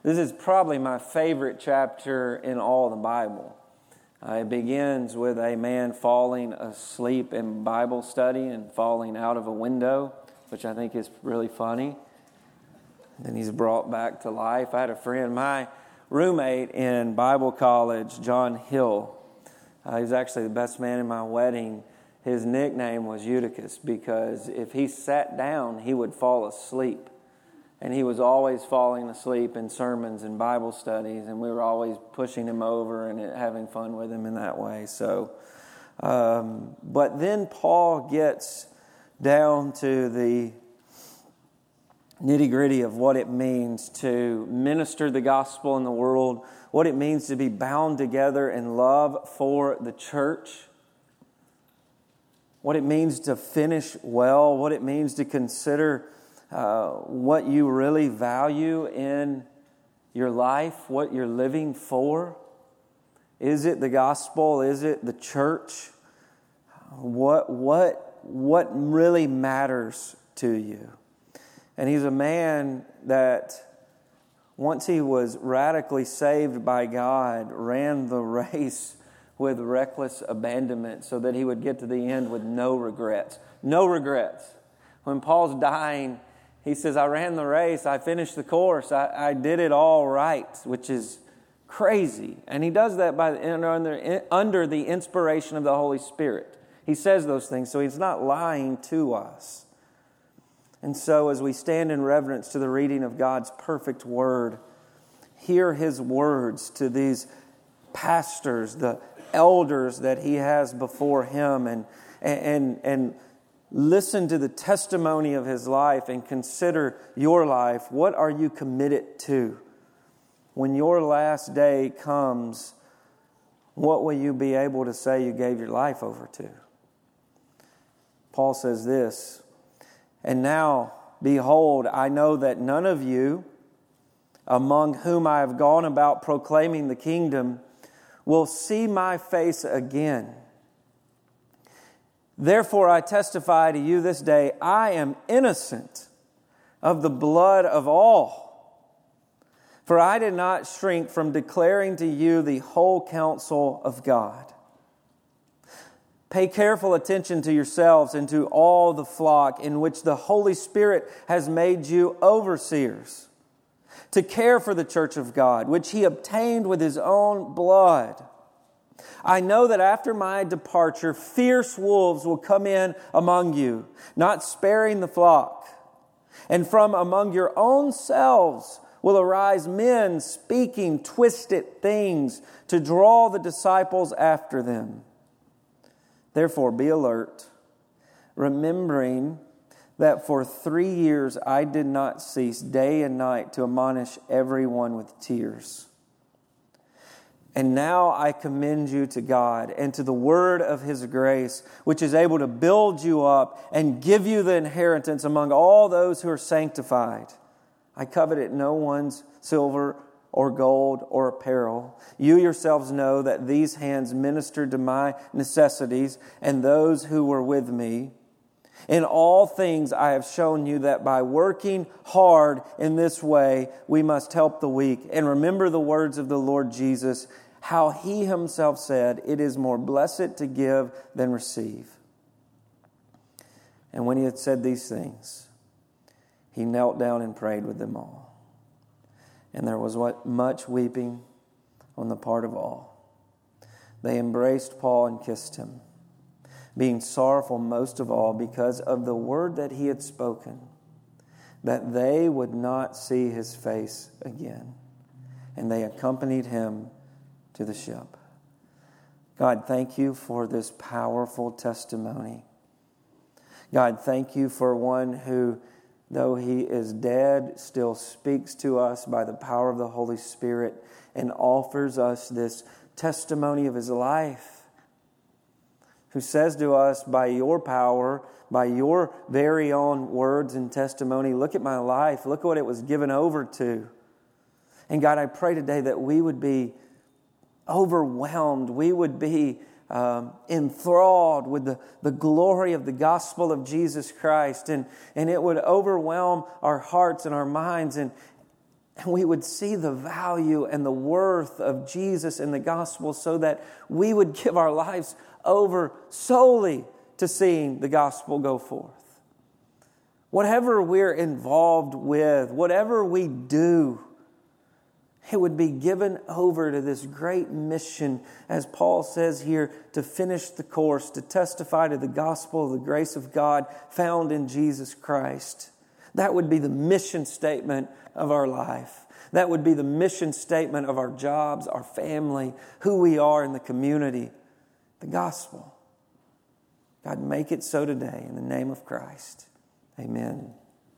This is probably my favorite chapter in all the Bible. It begins with a man falling asleep in Bible study and falling out of a window, which I think is really funny. Then he's brought back to life. I had a friend, my roommate in Bible college, John Hill. He was actually the best man in my wedding. His nickname was Eutychus because if he sat down, he would fall asleep. And he was always falling asleep in sermons and Bible studies, and we were always pushing him over and having fun with him in that way. So, but then Paul gets down to the nitty-gritty of what it means to minister the gospel in the world, what it means to be bound together in love for the church, what it means to finish well, what it means to consider what you really value in your life, what you're living for. Is it the gospel? Is it the church? What really matters to you? And he's a man that, once he was radically saved by God, ran the race with reckless abandonment so that he would get to the end with no regrets. No regrets. When Paul's dying, he says, I ran the race, I finished the course, I did it all right, which is crazy. And he does that under the inspiration of the Holy Spirit. He says those things, so he's not lying to us. And so as we stand in reverence to the reading of God's perfect word, hear his words to these pastors, the elders that he has before him, and listen to the testimony of his life and consider your life. What are you committed to? When your last day comes, what will you be able to say you gave your life over to? Paul says this, and now, behold, I know that none of you, among whom I have gone about proclaiming the kingdom, will see my face again. Therefore, I testify to you this day, I am innocent of the blood of all. For I did not shrink from declaring to you the whole counsel of God. Pay careful attention to yourselves and to all the flock in which the Holy Spirit has made you overseers, to care for the church of God, which he obtained with his own blood. I know that after my departure, fierce wolves will come in among you, not sparing the flock. And from among your own selves will arise men speaking twisted things to draw the disciples after them. Therefore, be alert, remembering that for 3 years I did not cease day and night to admonish everyone with tears. And now I commend you to God and to the word of his grace, which is able to build you up and give you the inheritance among all those who are sanctified. I coveted no one's silver or gold or apparel. You yourselves know that these hands ministered to my necessities and those who were with me. In all things I have shown you that by working hard in this way, we must help the weak. And remember the words of the Lord Jesus, how he himself said, it is more blessed to give than receive. And when he had said these things, he knelt down and prayed with them all. And there was much weeping on the part of all. They embraced Paul and kissed him, being sorrowful most of all because of the word that he had spoken, that they would not see his face again. And they accompanied him to the ship. God, thank you for this powerful testimony. God, thank you for one who, though he is dead, still speaks to us by the power of the Holy Spirit and offers us this testimony of his life, who says to us by your power, by your very own words and testimony, look at my life, look at what it was given over to. And God, I pray today that we would be overwhelmed, we would be enthralled with the glory of the gospel of Jesus Christ, and it would overwhelm our hearts and our minds, and And we would see the value and the worth of Jesus in the gospel so that we would give our lives over solely to seeing the gospel go forth. Whatever we're involved with, whatever we do, it would be given over to this great mission, as Paul says here, to finish the course, to testify to the gospel of the grace of God found in Jesus Christ. That would be the mission statement of our life. That would be the mission statement of our jobs, our family, who we are in the community. The gospel. God, make it so today in the name of Christ. Amen.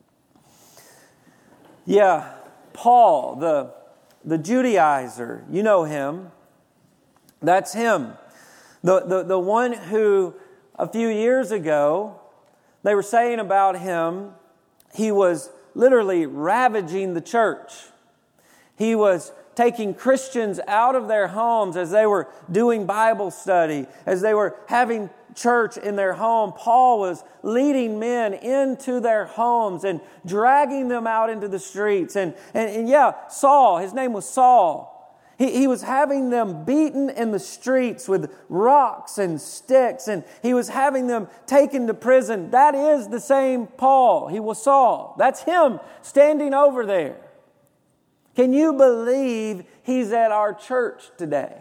Yeah, Paul, the Judaizer, you know him. That's him. The one who a few years ago, they were saying about him, he was literally ravaging the church. He was taking Christians out of their homes as they were doing Bible study, as they were having church in their home. Paul was leading men into their homes and dragging them out into the streets. And Saul, his name was Saul. He was having them beaten in the streets with rocks and sticks, and he was having them taken to prison. That is the same Paul. He was Saul. That's him standing over there. Can you believe he's at our church today?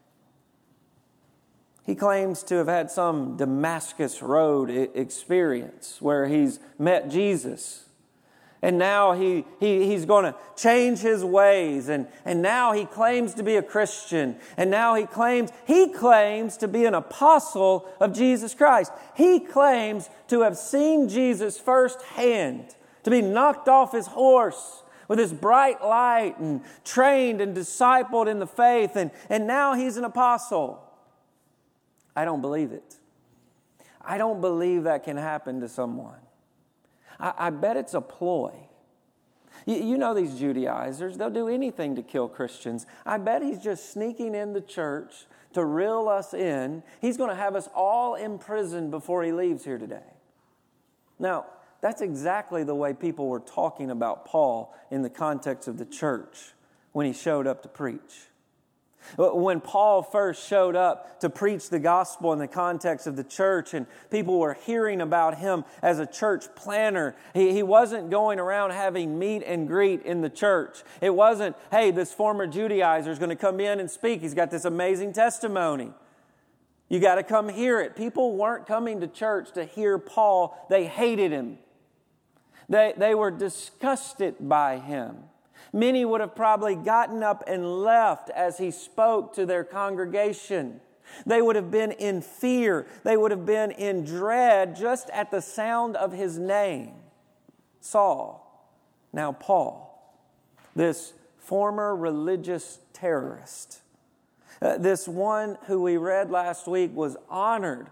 He claims to have had some Damascus Road experience where he's met Jesus. And now he's going to change his ways. And now he claims to be a Christian. And now he claims to be an apostle of Jesus Christ. He claims to have seen Jesus firsthand, to be knocked off his horse with his bright light and trained and discipled in the faith. And now he's an apostle. I don't believe it. I don't believe that can happen to someone. I bet it's a ploy. You know these Judaizers, they'll do anything to kill Christians. I bet he's just sneaking in the church to reel us in. He's going to have us all imprisoned before he leaves here today. Now, that's exactly the way people were talking about Paul in the context of the church when he showed up to preach. When Paul first showed up to preach the gospel in the context of the church and people were hearing about him as a church planner, he wasn't going around having meet and greet in the church. It wasn't, hey, this former Judaizer is going to come in and speak. He's got this amazing testimony. You got to come hear it. People weren't coming to church to hear Paul. They hated him. They were disgusted by him. Many would have probably gotten up and left as he spoke to their congregation. They would have been in fear. They would have been in dread just at the sound of his name. Saul, now Paul, this former religious terrorist. This one who we read last week was honored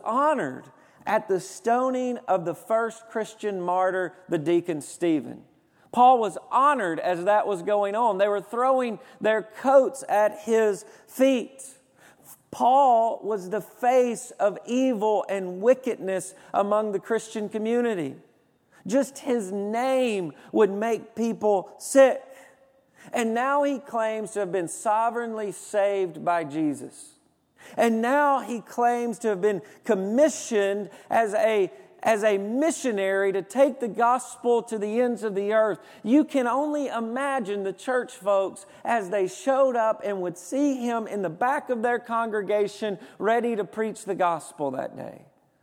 at the stoning of the first Christian martyr, the deacon Stephen. Paul was honored as that was going on. They were throwing their coats at his feet. Paul was the face of evil and wickedness among the Christian community. Just his name would make people sick. And now he claims to have been sovereignly saved by Jesus. And now he claims to have been commissioned as a missionary to take the gospel to the ends of the earth. You can only imagine the church folks as they showed up and would see him in the back of their congregation ready to preach the gospel that day.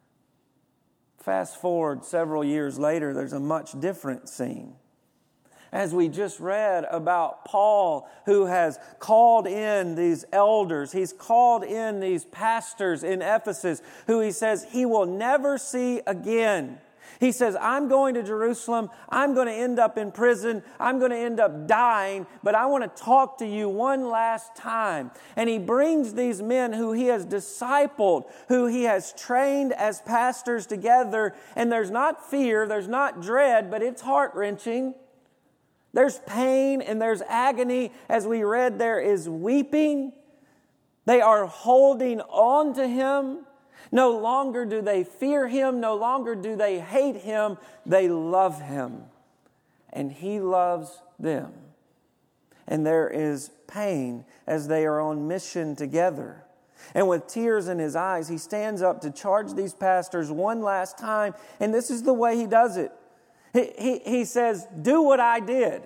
Fast forward several years later, there's a much different scene. As we just read about Paul, who has called in these elders, he's called in these pastors in Ephesus, who he says he will never see again. He says, I'm going to Jerusalem, I'm going to end up in prison, I'm going to end up dying, but I want to talk to you one last time. And he brings these men who he has discipled, who he has trained as pastors together, and there's not fear, there's not dread, but it's heart-wrenching. There's pain and there's agony. As we read, there is weeping. They are holding on to him. No longer do they fear him. No longer do they hate him. They love him. And he loves them. and there is pain as they are on mission together. And with tears in his eyes, he stands up to charge these pastors one last time. And this is the way he does it. He says, do what I did.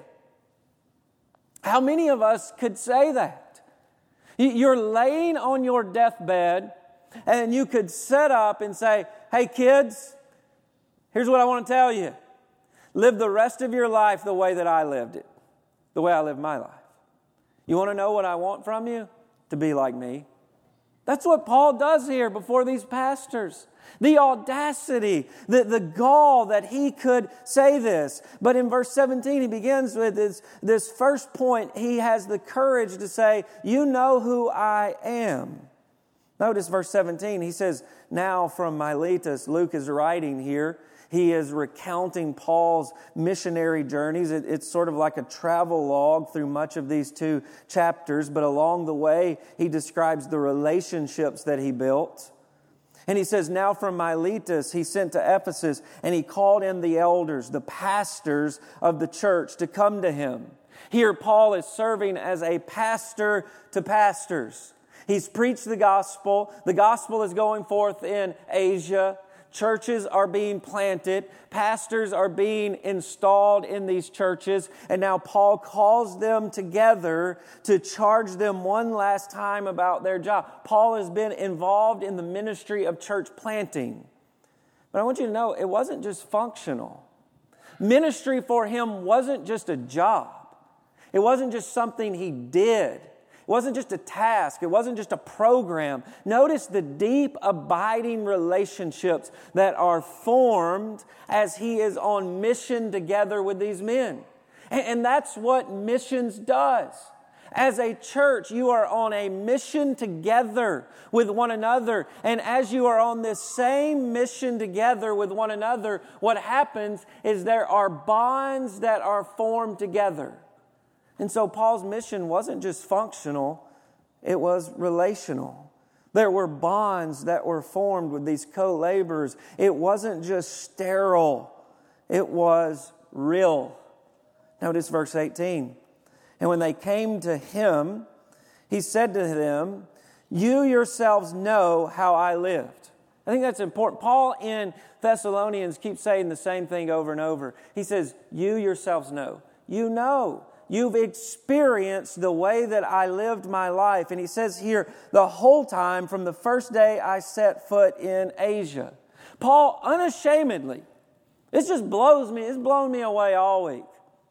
How many of us could say that? You're laying on your deathbed and you could sit up and say, hey kids, here's what I want to tell you. Live the rest of your life the way that I lived it. The way I lived my life. You want to know what I want from you? To be like me. That's what Paul does here before these pastors. The audacity, the gall that he could say this. But in verse 17, he begins with this first point. He has the courage to say, you know who I am. Notice verse 17. He says, now from Miletus, Luke is writing here. He is recounting Paul's missionary journeys. It's sort of like a travel log through much of these 2 chapters. But along the way, he describes the relationships that he built. And he says, now from Miletus, he sent to Ephesus, and he called in the elders, the pastors of the church, to come to him. Here, Paul is serving as a pastor to pastors. He's preached the gospel. The gospel is going forth in Asia. Churches are being planted. Pastors are being installed in these churches. And now Paul calls them together to charge them one last time about their job. Paul has been involved in the ministry of church planting. But I want you to know, it wasn't just functional. Ministry for him wasn't just a job. It wasn't just something he did. It wasn't just a task. It wasn't just a program. Notice the deep, abiding relationships that are formed as he is on mission together with these men. And that's what missions does. As a church, you are on a mission together with one another. And as you are on this same mission together with one another, what happens is there are bonds that are formed together. And so Paul's mission wasn't just functional, it was relational. There were bonds that were formed with these co-laborers. It wasn't just sterile, it was real. Notice verse 18. And when they came to him, he said to them, you yourselves know how I lived. I think that's important. Paul in Thessalonians keeps saying the same thing over and over. He says, you yourselves know. You know. You've experienced the way that I lived my life. And he says here, the whole time from the first day I set foot in Asia. Paul unashamedly, this just blows me, it's blown me away all week.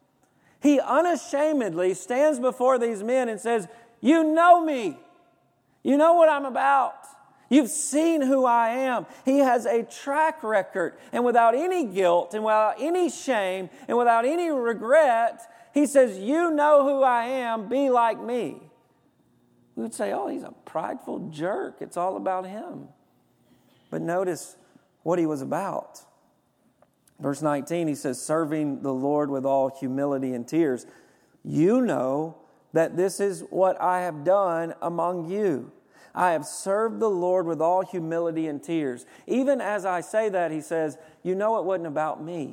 He unashamedly stands before these men and says, you know me. You know what I'm about. You've seen who I am. He has a track record. And without any guilt and without any shame and without any regret, he says, you know who I am, be like me. We would say, oh, he's a prideful jerk. It's all about him. But notice what he was about. Verse 19, he says, serving the Lord with all humility and tears. You know that this is what I have done among you. I have served the Lord with all humility and tears. Even as I say that, he says, you know it wasn't about me.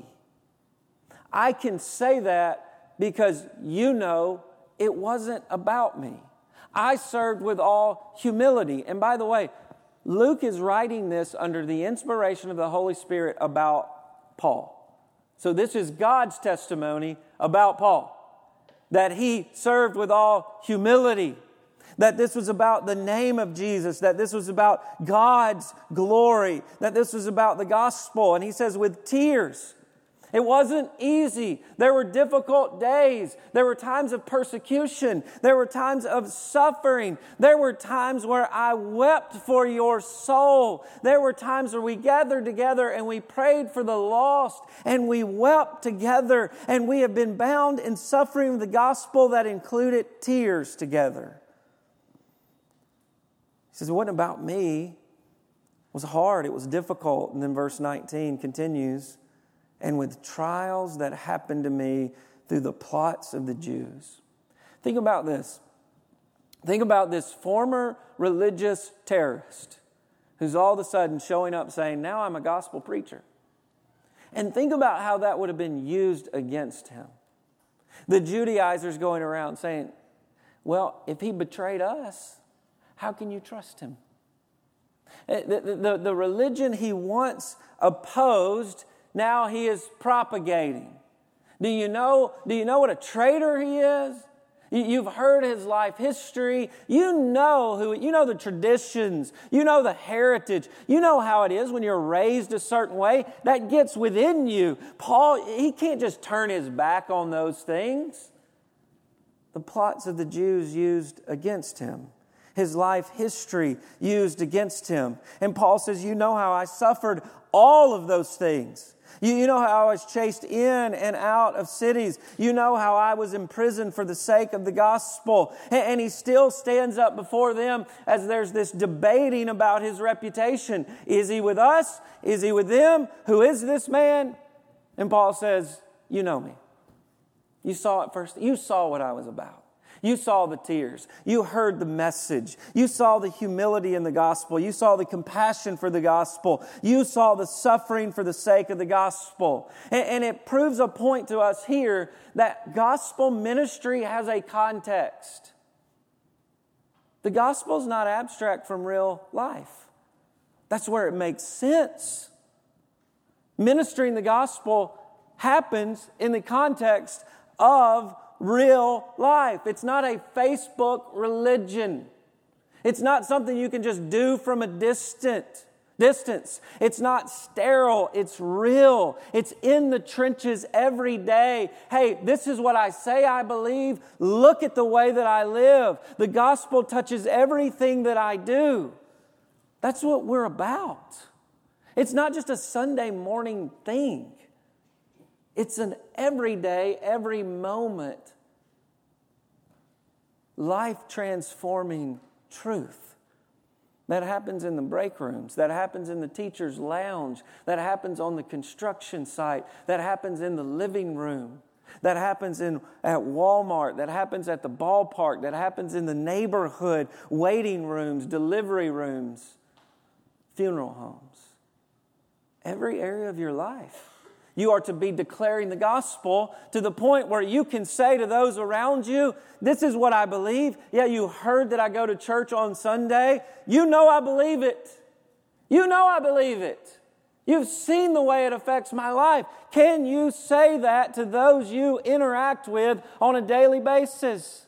I can say that because you know it wasn't about me. I served with all humility. And by the way, Luke is writing this under the inspiration of the Holy Spirit about Paul. So this is God's testimony about Paul. That he served with all humility. That this was about the name of Jesus. That this was about God's glory. That this was about the gospel. And he says with tears. It wasn't easy. There were difficult days. There were times of persecution. There were times of suffering. There were times where I wept for your soul. There were times where we gathered together and we prayed for the lost and we wept together, and we have been bound in suffering of the gospel that included tears together. He says, it wasn't about me. It was hard. It was difficult. And then verse 19 continues, and with trials that happened to me through the plots of the Jews. Think about this. Think about this former religious terrorist who's all of a sudden showing up saying, now I'm a gospel preacher. And think about how that would have been used against him. The Judaizers going around saying, well, if he betrayed us, how can you trust him? The religion he once opposed, now he is propagating. Do you know what a traitor he is? You've heard his life history. You know the traditions. You know the heritage. You know how it is when you're raised a certain way. That gets within you. Paul, he can't just turn his back on those things. The plots of the Jews used against him. His life history used against him. And Paul says, you know how I suffered all of those things. You know how I was chased in and out of cities. You know how I was imprisoned for the sake of the gospel. And he still stands up before them as there's this debating about his reputation. Is he with us? Is he with them? Who is this man? And Paul says, you know me. You saw it first. You saw what I was about. You saw the tears. You heard the message. You saw the humility in the gospel. You saw the compassion for the gospel. You saw the suffering for the sake of the gospel. And it proves a point to us here that gospel ministry has a context. The gospel is not abstract from real life. That's where it makes sense. Ministering the gospel happens in the context of real life. It's not a Facebook religion. It's not something you can just do from a distance. It's not sterile. It's real. It's in the trenches every day. Hey, this is what I say I believe. Look at the way that I live. The gospel touches everything that I do. That's what we're about. It's not just a Sunday morning thing. It's an everyday, every moment, life-transforming truth that happens in the break rooms, that happens in the teacher's lounge, that happens on the construction site, that happens in the living room, that happens at Walmart, that happens at the ballpark, that happens in the neighborhood, waiting rooms, delivery rooms, funeral homes. Every area of your life. You are to be declaring the gospel to the point where you can say to those around you, this is what I believe. Yeah, you heard that I go to church on Sunday. You know I believe it. You know I believe it. You've seen the way it affects my life. Can you say that to those you interact with on a daily basis?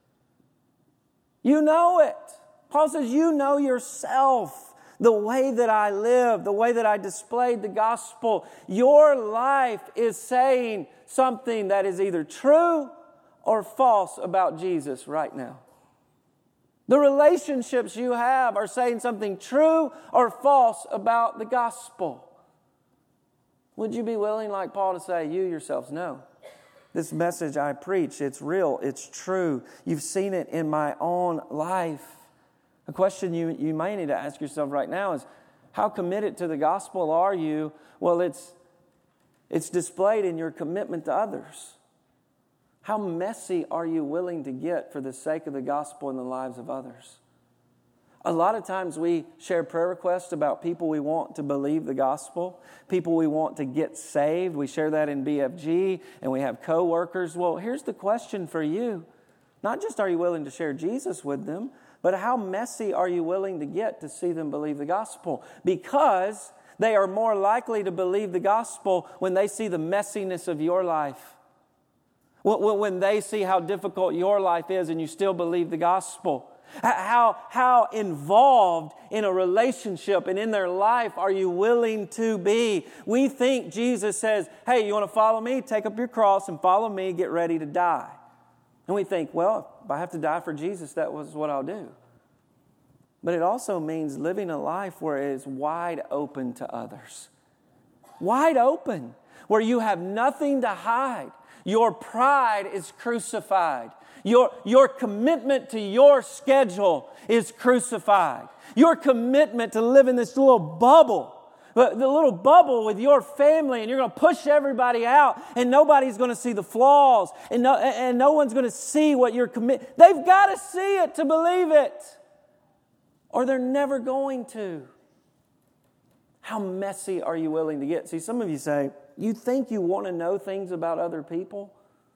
You know it. Paul says, you know yourself. The way that I live, the way that I displayed the gospel, your life is saying something that is either true or false about Jesus right now. The relationships you have are saying something true or false about the gospel. Would you be willing, like Paul, to say, you yourselves know? This message I preach, it's real, it's true. You've seen it in my own life. A question you may need to ask yourself right now is, how committed to the gospel are you? Well, it's displayed in your commitment to others. How messy are you willing to get for the sake of the gospel in the lives of others? A lot of times we share prayer requests about people we want to believe the gospel, people we want to get saved. We share that in BFG, and we have co-workers. Well, here's the question for you. Not just are you willing to share Jesus with them, but how messy are you willing to get to see them believe the gospel? Because they are more likely to believe the gospel when they see the messiness of your life. When they see how difficult your life is and you still believe the gospel. How involved in a relationship and in their life are you willing to be? We think Jesus says, hey, you want to follow me? Take up your cross and follow me, get ready to die. And we think, well, if I have to die for Jesus, that was what I'll do. But it also means living a life where it is wide open to others. Wide open, where you have nothing to hide. Your pride is crucified. Your commitment to your schedule is crucified. Your commitment to live in this little bubble, the little bubble with your family, and you're going to push everybody out, and nobody's going to see the flaws, and no one's going to see what you're committed. They've got to see it to believe it, or they're never going to. How messy are you willing to get? See, some of you say, you think you want to know things about other people?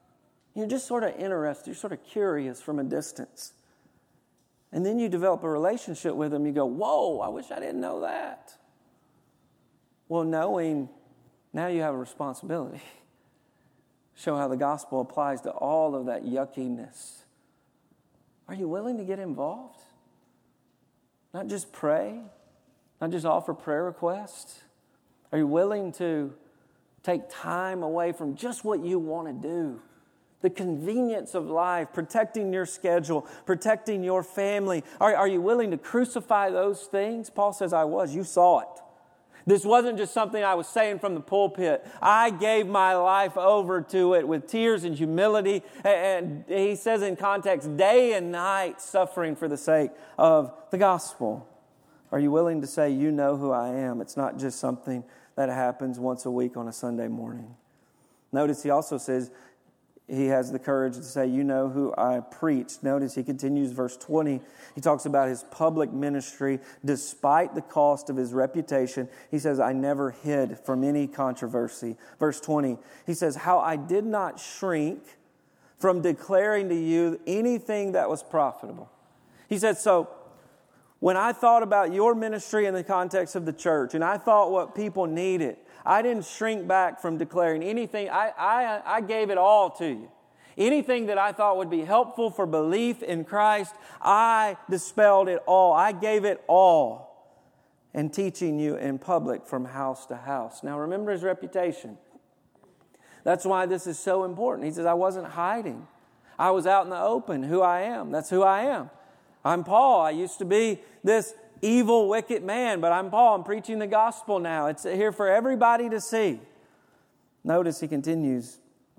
You're just sort of interested. You're sort of curious from a distance. And then you develop a relationship with them. You go, whoa, I wish I didn't know that. Well, knowing, now you have a responsibility. Show how the gospel applies to all of that yuckiness. Are you willing to get involved? Not just pray, not just offer prayer requests. Are you willing to take time away from just what you want to do? The convenience of life, protecting your schedule, protecting your family. Are you willing to crucify those things? Paul says, I was. You saw it. This wasn't just something I was saying from the pulpit. I gave my life over to it with tears and humility. And he says in context, day and night suffering for the sake of the gospel. Are you willing to say, you know who I am? It's not just something that happens once a week on a Sunday morning. Notice he also says, he has the courage to say, you know who I preach. Notice he continues verse 20. He talks about his public ministry. Despite the cost of his reputation, he says, I never hid from any controversy. Verse 20, he says, how I did not shrink from declaring to you anything that was profitable. He said, so when I thought about your ministry in the context of the church, and I thought what people needed, I didn't shrink back from declaring anything. I gave it all to you. Anything that I thought would be helpful for belief in Christ, I dispelled it all. I gave it all. And teaching you in public from house to house. Now remember his reputation. That's why this is so important. He says, I wasn't hiding. I was out in the open, who I am. That's who I am. I'm Paul. I used to be this evil, wicked man, but I'm Paul. I'm preaching the gospel now. It's here for everybody to see. Notice he continues,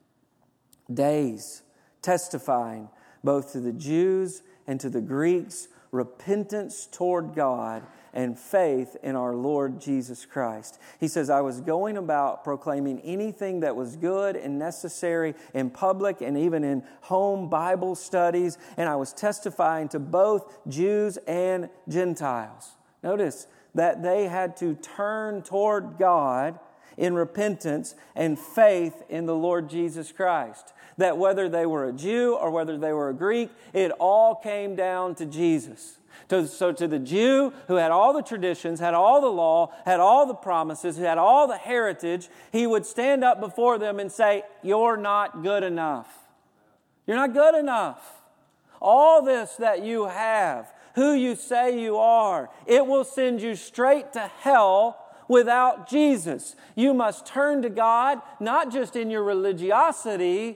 days testifying both to the Jews and to the Greeks, repentance toward God and faith in our Lord Jesus Christ. He says, I was going about proclaiming anything that was good and necessary in public and even in home Bible studies, and I was testifying to both Jews and Gentiles. Notice that they had to turn toward God in repentance and faith in the Lord Jesus Christ. That whether they were a Jew or whether they were a Greek, it all came down to Jesus. So to the Jew who had all the traditions, had all the law, had all the promises, who had all the heritage, he would stand up before them and say, you're not good enough. You're not good enough. All this that you have, who you say you are, it will send you straight to hell without Jesus. You must turn to God, not just in your religiosity,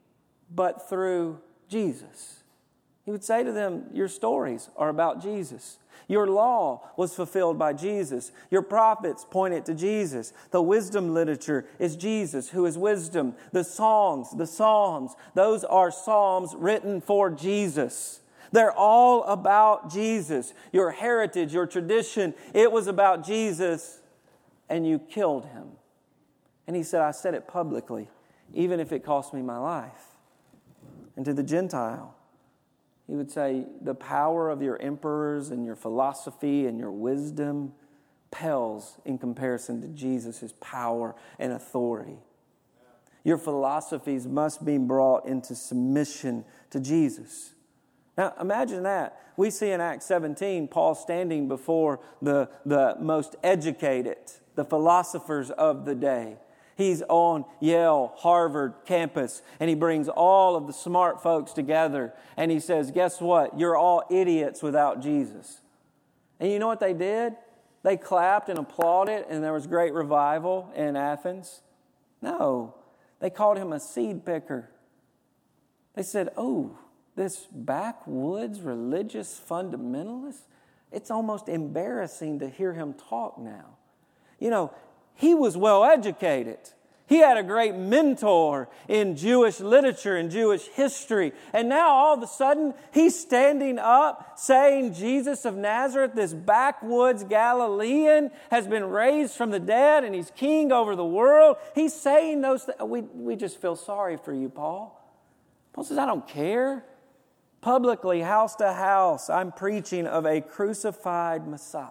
but through Jesus. He would say to them, your stories are about Jesus. Your law was fulfilled by Jesus. Your prophets pointed to Jesus. The wisdom literature is Jesus, who is wisdom. The songs, the psalms, those are psalms written for Jesus. They're all about Jesus. Your heritage, your tradition, it was about Jesus, and you killed him. And he said, I said it publicly, even if it cost me my life. And to the Gentile, he would say, the power of your emperors and your philosophy and your wisdom pales in comparison to Jesus' power and authority. Your philosophies must be brought into submission to Jesus. Now, imagine that. We see in Acts 17, Paul standing before the most educated, the philosophers of the day. He's on Yale, Harvard campus, and he brings all of the smart folks together. And he says, guess what? You're all idiots without Jesus. And you know what they did? They clapped and applauded, and there was great revival in Athens. No, they called him a seed picker. They said, oh, this backwoods religious fundamentalist, it's almost embarrassing to hear him talk now. You know, he was well educated. He had a great mentor in Jewish literature and Jewish history. And now all of a sudden, he's standing up saying Jesus of Nazareth, this backwoods Galilean, has been raised from the dead and he's king over the world. He's saying those things. We just feel sorry for you, Paul. Paul says, I don't care. Publicly, house to house, I'm preaching of a crucified Messiah.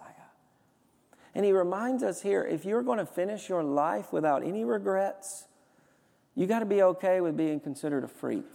And he reminds us here, if you're going to finish your life without any regrets, you got to be okay with being considered a freak.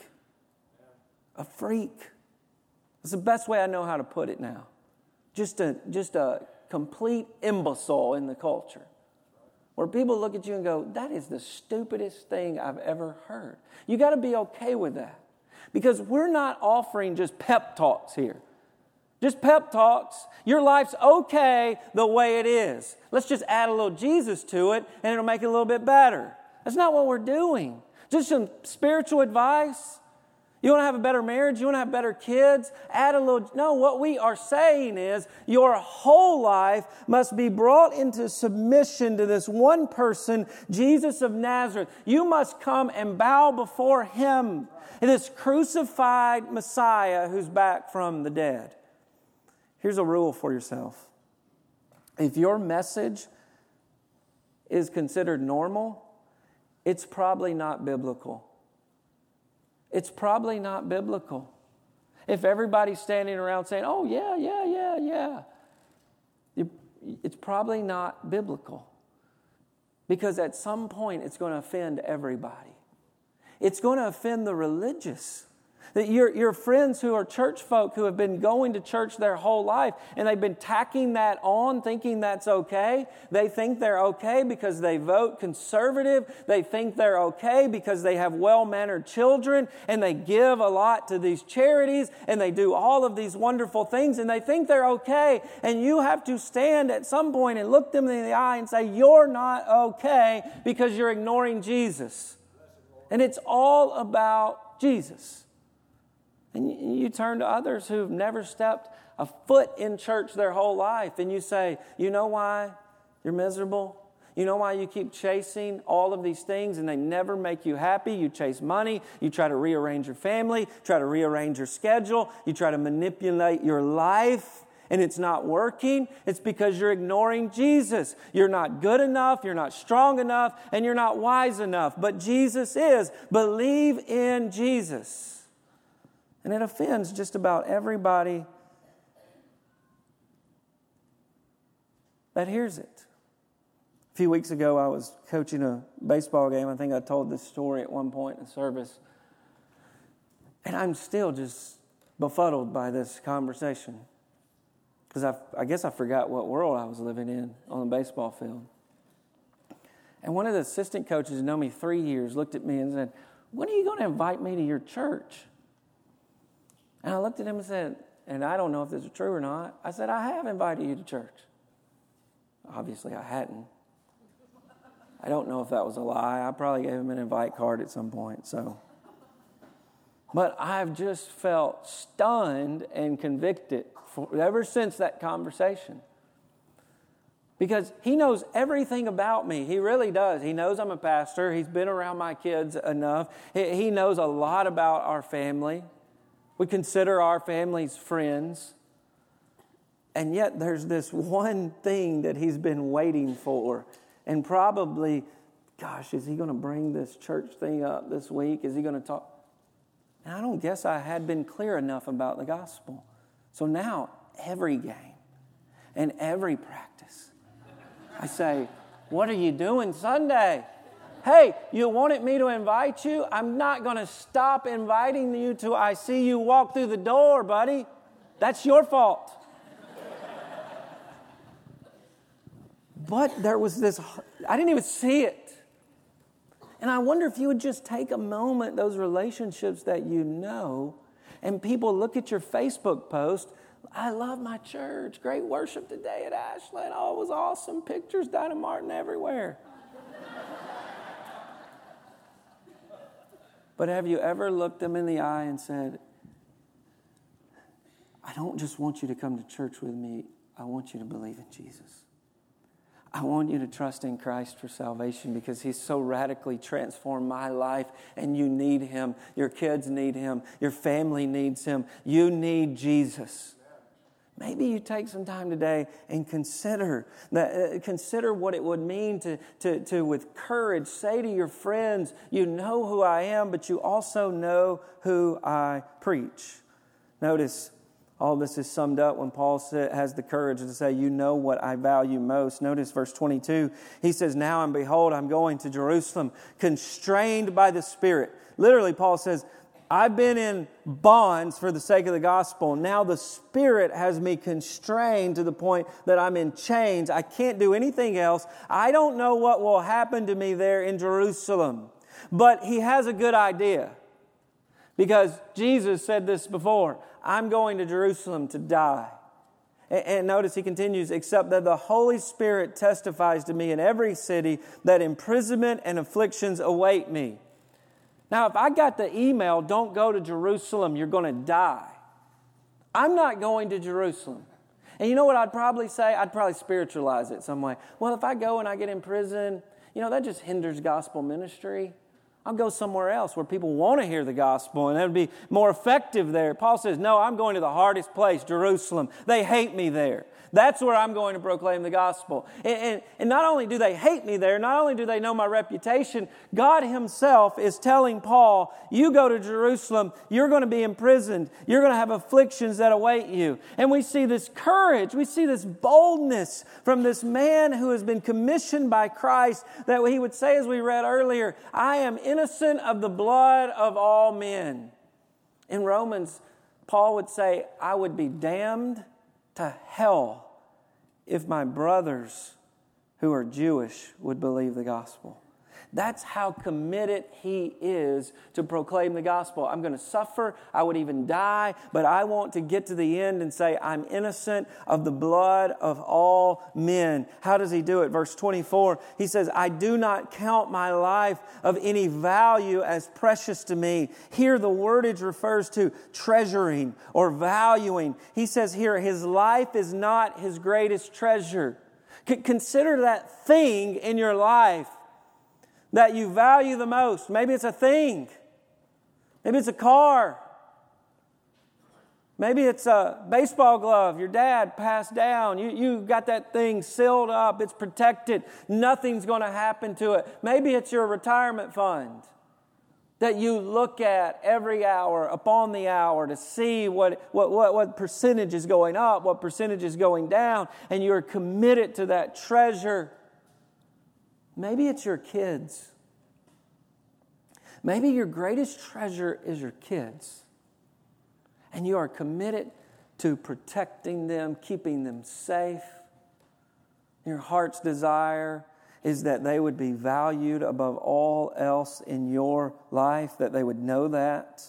A freak. That's the best way I know how to put it now. Just a complete imbecile in the culture. Where people look at you and go, that is the stupidest thing I've ever heard. You got to be okay with that. Because we're not offering just pep talks here. Just pep talks. Your life's okay the way it is. Let's just add a little Jesus to it and it'll make it a little bit better. That's not what we're doing. Just some spiritual advice. You want to have a better marriage? You want to have better kids? Add a little... No, what we are saying is your whole life must be brought into submission to this one person, Jesus of Nazareth. You must come and bow before Him, this crucified Messiah who's back from the dead. Here's a rule for yourself. If your message is considered normal, it's probably not biblical. It's probably not biblical. If everybody's standing around saying, oh, yeah, it's probably not biblical. Because at some point, it's going to offend everybody. It's going to offend the religious. That your friends who are church folk who have been going to church their whole life and they've been tacking that on, thinking that's okay. They think they're okay because they vote conservative. They think they're okay because they have well-mannered children and they give a lot to these charities and they do all of these wonderful things and they think they're okay. And you have to stand at some point and look them in the eye and say, you're not okay because you're ignoring Jesus. And it's all about Jesus. And you turn to others who've never stepped a foot in church their whole life and you say, you know why you're miserable? You know why you keep chasing all of these things and they never make you happy? You chase money, you try to rearrange your family, try to rearrange your schedule, you try to manipulate your life and it's not working. It's because you're ignoring Jesus. You're not good enough, you're not strong enough, and you're not wise enough. But Jesus is. Believe in Jesus. And it offends just about everybody that hears it. A few weeks ago, I was coaching a baseball game. I think I told this story at one point in the service. And I'm still just befuddled by this conversation. Because I guess I forgot what world I was living in on the baseball field. And one of the assistant coaches who known me 3 years looked at me and said, when are you going to invite me to your church? And I looked at him and said, and I don't know if this is true or not, I said, I have invited you to church. Obviously, I hadn't. I don't know if that was a lie. I probably gave him an invite card at some point. But I've just felt stunned and convicted ever since that conversation. Because he knows everything about me. He really does. He knows I'm a pastor. He's been around my kids enough. He knows a lot about our family. We consider our families friends. And yet there's this one thing that he's been waiting for. And probably, gosh, is he going to bring this church thing up this week? Is he going to talk? And I don't guess I had been clear enough about the gospel. So now, every game and every practice, I say, what are you doing Sunday? Hey, you wanted me to invite you? I'm not going to stop inviting you till I see you walk through the door, buddy. That's your fault. But there was this, I didn't even see it. And I wonder if you would just take a moment, those relationships that you know, and people look at your Facebook post, I love my church, great worship today at Ashland, oh, it was awesome, pictures, Dinah Martin everywhere. But have you ever looked them in the eye and said, I don't just want you to come to church with me, I want you to believe in Jesus. I want you to trust in Christ for salvation because He's so radically transformed my life and you need Him. Your kids need Him. Your family needs Him. You need Jesus. Maybe you take some time today and consider what it would mean to, with courage, say to your friends, you know who I am, but you also know who I preach. Notice All this is summed up when Paul has the courage to say, you know what I value most. Notice verse 22. He says, now and behold, I'm going to Jerusalem, constrained by the Spirit. Literally, Paul says, I've been in bonds for the sake of the gospel. Now the Spirit has me constrained to the point that I'm in chains. I can't do anything else. I don't know what will happen to me there in Jerusalem. But he has a good idea. Because Jesus said this before, I'm going to Jerusalem to die. And notice he continues, except that the Holy Spirit testifies to me in every city that imprisonment and afflictions await me. Now, if I got the email, don't go to Jerusalem, you're going to die. I'm not going to Jerusalem. And you know what I'd probably say? I'd probably spiritualize it some way. Well, if I go and I get in prison, that just hinders gospel ministry. I'll go somewhere else where people want to hear the gospel, and that would be more effective there. Paul says, no, I'm going to the hardest place, Jerusalem. They hate me there. That's where I'm going to proclaim the gospel. And not only do they hate me there, not only do they know my reputation, God himself is telling Paul, you go to Jerusalem, you're going to be imprisoned, you're going to have afflictions that await you. And we see this courage, we see this boldness from this man who has been commissioned by Christ, that he would say, as we read earlier, I am innocent of the blood of all men. In Romans, Paul would say, I would be damned to hell if my brothers who are Jewish would believe the gospel. That's how committed he is to proclaim the gospel. I'm going to suffer. I would even die, but I want to get to the end and say, I'm innocent of the blood of all men. How does he do it? Verse 24, he says, I do not count my life of any value as precious to me. Here the wordage refers to treasuring or valuing. He says here, his life is not his greatest treasure. Consider that thing in your life that you value the most. Maybe it's a thing. Maybe it's a car. Maybe it's a baseball glove your dad passed down. You got that thing sealed up. It's protected. Nothing's going to happen to it. Maybe it's your retirement fund that you look at every hour, upon the hour, to see what percentage is going up, what percentage is going down, and you're committed to that treasure. Maybe it's your kids. Maybe your greatest treasure is your kids. And you are committed to protecting them, keeping them safe. Your heart's desire is that they would be valued above all else in your life, that they would know that.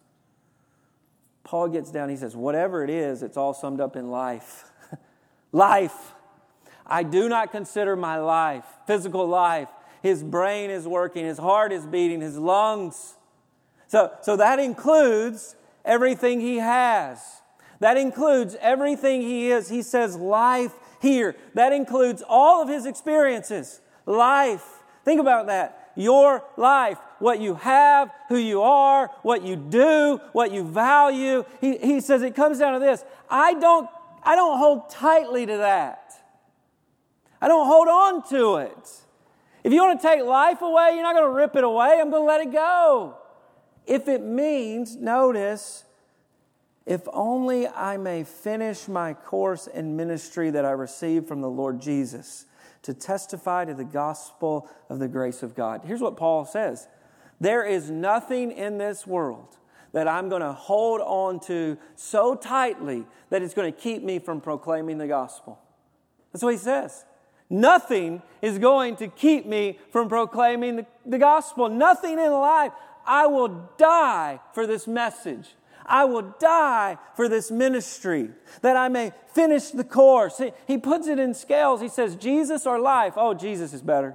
Paul gets down, he says, whatever it is, it's all summed up in life. Life. I do not consider my life, physical life. His brain is working, his heart is beating, his lungs. So that includes everything he has. That includes everything he is. He says life here. That includes all of his experiences. Life. Think about that. Your life. What you have, who you are, what you do, what you value. He says it comes down to this. I don't hold tightly to that. I don't hold on to it. If you want to take life away, you're not going to rip it away. I'm going to let it go. If it means, notice, if only I may finish my course in ministry that I received from the Lord Jesus, to testify to the gospel of the grace of God. Here's what Paul says. There is nothing in this world that I'm going to hold on to so tightly that it's going to keep me from proclaiming the gospel. That's what he says. Nothing is going to keep me from proclaiming the gospel. Nothing in life. I will die for this message. I will die for this ministry, that I may finish the course. He puts it in scales. He says, Jesus or life? Oh, Jesus is better.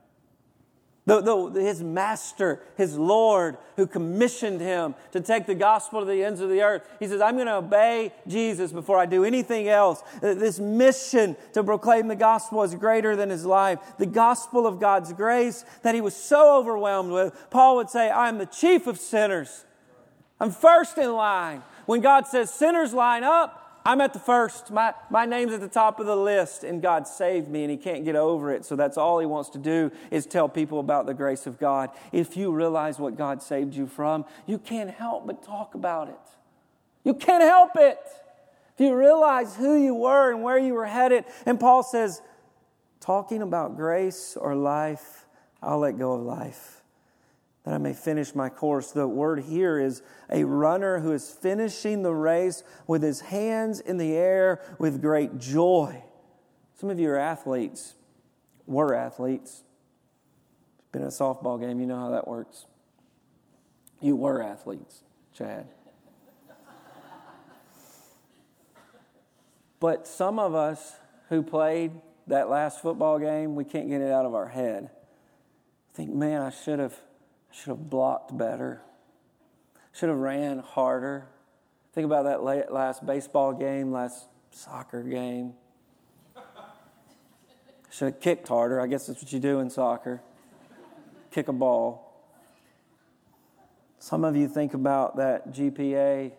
His master, his Lord, who commissioned him to take the gospel to the ends of the earth. He says, I'm going to obey Jesus before I do anything else. This mission to proclaim the gospel is greater than his life. The gospel of God's grace that he was so overwhelmed with. Paul would say, I'm the chief of sinners. I'm first in line. When God says sinners line up, I'm at the first. My name's at the top of the list, and God saved me, and he can't get over it. So that's all he wants to do is tell people about the grace of God. If you realize what God saved you from, you can't help but talk about it. You can't help it. if you realize who you were and where you were headed. And Paul says, talking about grace or life, I'll let go of life, that I may finish my course. The word here is a runner who is finishing the race with his hands in the air with great joy. Some of you are athletes, were athletes. Been at a softball game, you know how that works. You were athletes, Chad. But some of us who played that last football game, we can't get it out of our head. Think, man, I should have blocked better. Should have ran harder. Think about that last baseball game, last soccer game. Should have kicked harder. I guess that's what you do in soccer. Kick a ball. Some of you think about that GPA.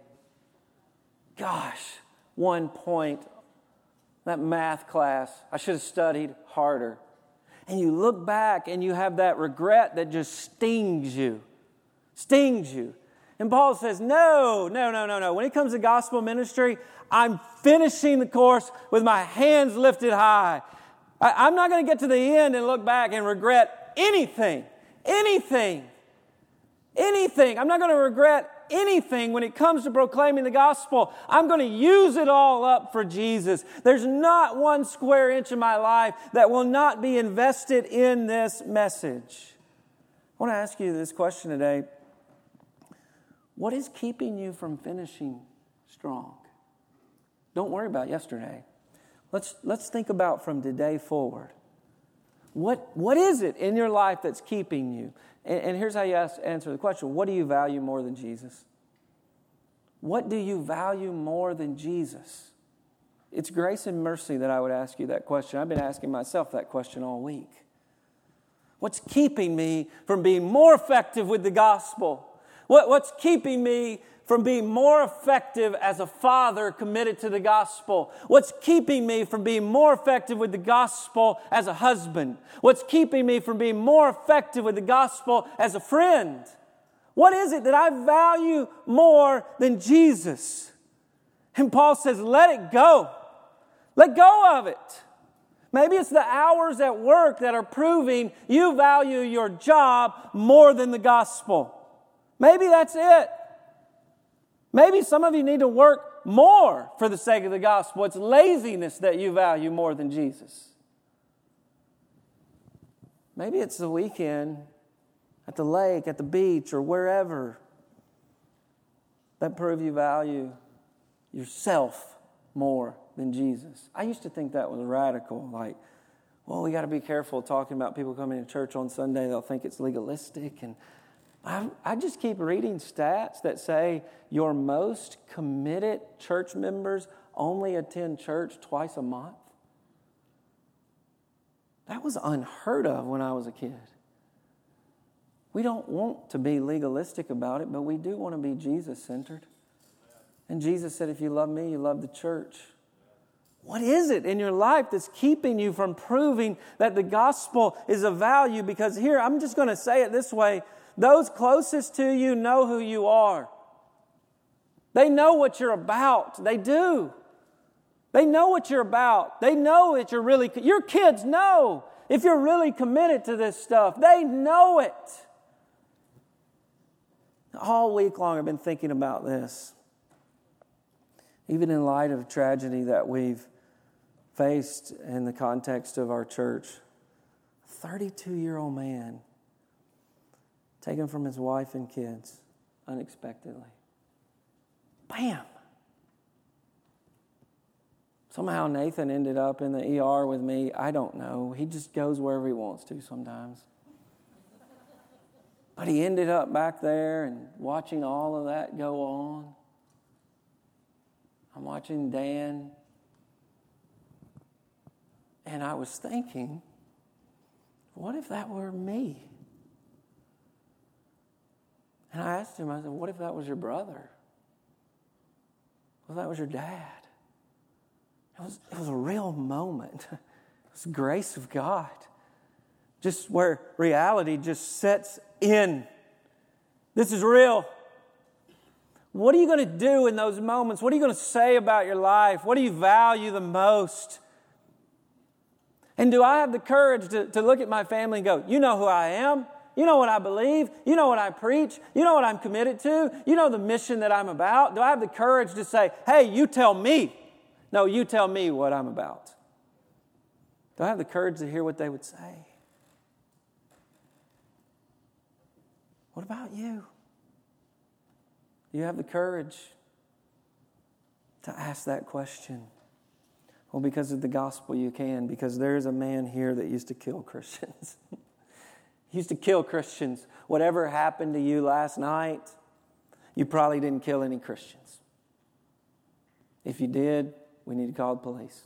Gosh, 1 point. That math class, I should have studied harder. And you look back and you have that regret that just stings you. Stings you. And Paul says, no. When it comes to gospel ministry, I'm finishing the course with my hands lifted high. I'm not going to get to the end and look back and regret anything. I'm not going to regret anything when it comes to proclaiming the gospel. I'm going to use it all up for Jesus. There's not 1 square inch of my life that will not be invested in this message. I want to ask you this question today. What is keeping you from finishing strong? Don't worry about yesterday. Let's think about from today forward. What is it in your life that's keeping you? And here's how you answer the question. What do you value more than Jesus? What do you value more than Jesus? It's grace and mercy that I would ask you that question. I've been asking myself that question all week. What's keeping me from being more effective with the gospel? What's keeping me from being more effective as a father committed to the gospel? What's keeping me from being more effective with the gospel as a husband? What's keeping me from being more effective with the gospel as a friend? What is it that I value more than Jesus? And Paul says, let it go. Let go of it. Maybe it's the hours at work that are proving you value your job more than the gospel. Maybe that's it. Maybe some of you need to work more for the sake of the gospel. It's laziness that you value more than Jesus. Maybe it's the weekend at the lake, at the beach, or wherever that prove you value yourself more than Jesus. I used to think that was radical. Like, well, we got to be careful talking about people coming to church on Sunday. They'll think it's legalistic. And I just keep reading stats that say your most committed church members only attend church twice a month. That was unheard of when I was a kid. We don't want to be legalistic about it, but we do want to be Jesus-centered. And Jesus said, if you love me, you love the church. What is it in your life that's keeping you from proving that the gospel is of value? Because here, I'm just going to say it this way. Those closest to you know who you are. They know what you're about. They do. They know what you're about. They know that you're really... Your kids know if you're really committed to this stuff. They know it. All week long I've been thinking about this. Even in light of tragedy that we've faced in the context of our church. A 32-year-old man taken from his wife and kids unexpectedly. Bam! Somehow Nathan ended up in the ER with me. I don't know. He just goes wherever he wants to sometimes. But he ended up back there and watching all of that go on. I'm watching Dan. And I was thinking, what if that were me? And I asked him, I said, what if that was your brother? What if that was your dad? It was a real moment. It was the grace of God. Just where reality just sets in. This is real. What are you going to do in those moments? What are you going to say about your life? What do you value the most? And do I have the courage to look at my family and go, you know who I am? You know what I believe? You know what I preach? You know what I'm committed to? You know the mission that I'm about? Do I have the courage to say, hey, you tell me? No, you tell me what I'm about. Do I have the courage to hear what they would say? What about you? Do you have the courage to ask that question? Well, because of the gospel you can, because there's a man here that used to kill Christians. He used to kill Christians. Whatever happened to you last night, you probably didn't kill any Christians. If you did, we need to call the police.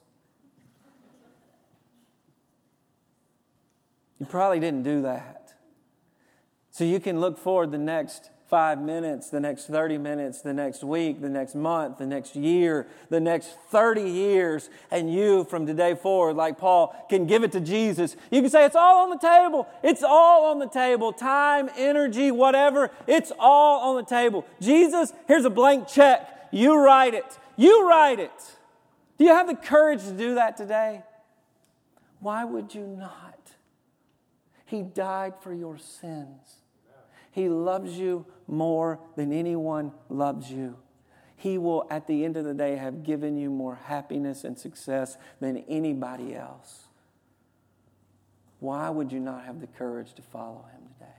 You probably didn't do that. So you can look forward the next 5 minutes, the next 30 minutes, the next week, the next month, the next year, the next 30 years, and you from today forward, like Paul, can give it to Jesus. You can say, it's all on the table. It's all on the table. Time, energy, whatever, it's all on the table. Jesus, here's a blank check. You write it. You write it. Do you have the courage to do that today? Why would you not? He died for your sins. He loves you more than anyone loves you. He will, at the end of the day, have given you more happiness and success than anybody else. Why would you not have the courage to follow Him today?